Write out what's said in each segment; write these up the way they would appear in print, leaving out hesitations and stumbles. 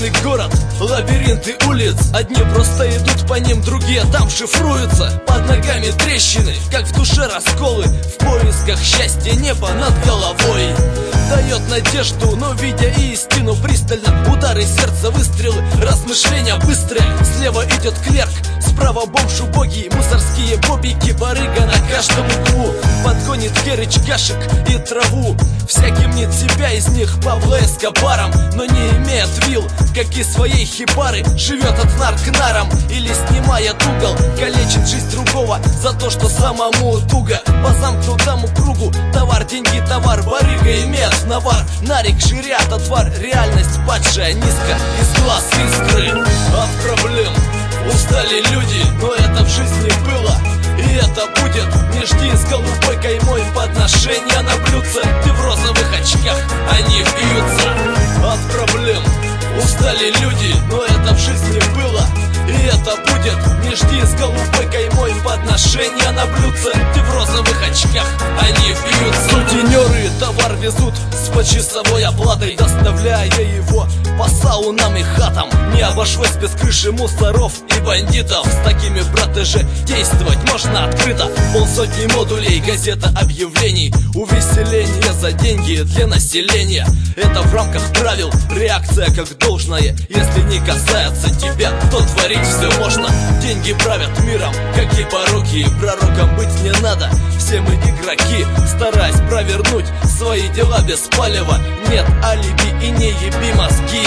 Целый город, лабиринты улиц. Одни просто идут по ним, другие там шифруются. Под ногами трещины, как в душе расколы. В поисках счастья неба над головой. Дает надежду, но видя истину пристально. Удары сердца, выстрелы, размышления быстрые. Слева идет клерк, справа бомж убогий. Мусорские бобики, барыга на каждом углу. Подгонит Герыч кашек и траву. Всякий мнит себя из них Пабло Эскобаром, но не имеет вил, как и своей хибары. Живет от нар к нарам или снимает угол. Калечит жизнь другого за то, что самому туго. По замкнутому кругу товар, деньги, товар. Барыга имеет навар, нарик ширят отвар. Реальность падшая низко, из глаз искры. От проблем устали люди, но это в жизни было и это будет. Не жди с голубой каймой подношения на блюдце. Ты в розовых очках, они бьются. От проблем устали люди, но это в жизни было и это будет. Не жди с голубой каймой подношения на блюдце. Ты в розовых очках, они бьются. Сутенеры товар везут с почасовой оплатой, доставляя его по саунам и хатам. Не обошлось без крыши мусоров и бандитов. С такими, браты же, действовать можно открыто. Полсотни модулей, газета объявлений. Увеселение за деньги для населения. Это в рамках правил, реакция как должное. Если не касается тебя, то творить все можно. Деньги правят миром, как и пороки. Пророком быть не надо, все мы игроки. Стараясь провернуть свои дела без палева. Нет алиби и не еби мозги,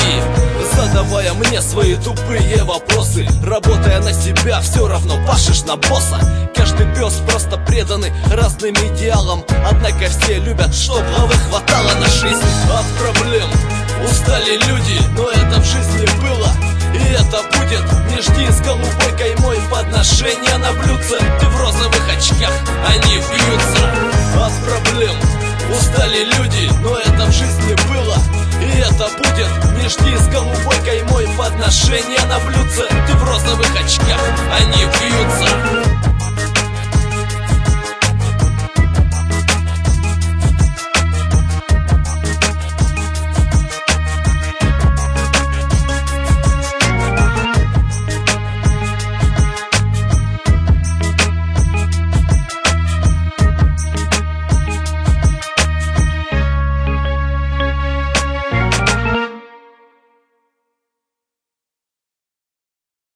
задавая мне свои тупые вопросы. Работая на себя, все равно пашешь на босса. Каждый пес просто преданы разным идеалам. Однако все любят, чтоб головы хватало на жизнь. От проблем устали люди, но это в жизни было и это будет. Не жди с голубой каймой подношения на блюдце. Ты в розовых очках, они бьются. От проблем устали люди, но это в жизни было и это будет. Не жди с голубой каймой подношения на блюдце. Ты в розовых очках, они бьются.